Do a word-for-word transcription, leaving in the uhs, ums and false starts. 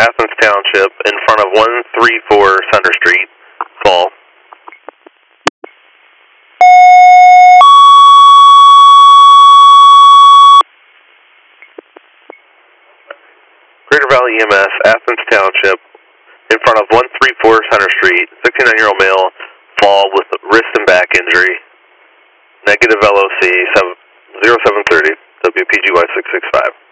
Athens Township, in front of one thirty-four Center Street, fall. Greater Valley E M S, Athens Township, in front of one thirty-four Center Street, sixty-nine-year-old male, fall with wrist and back injury. Negative L O C, zero seven thirty, W P G Y six six five.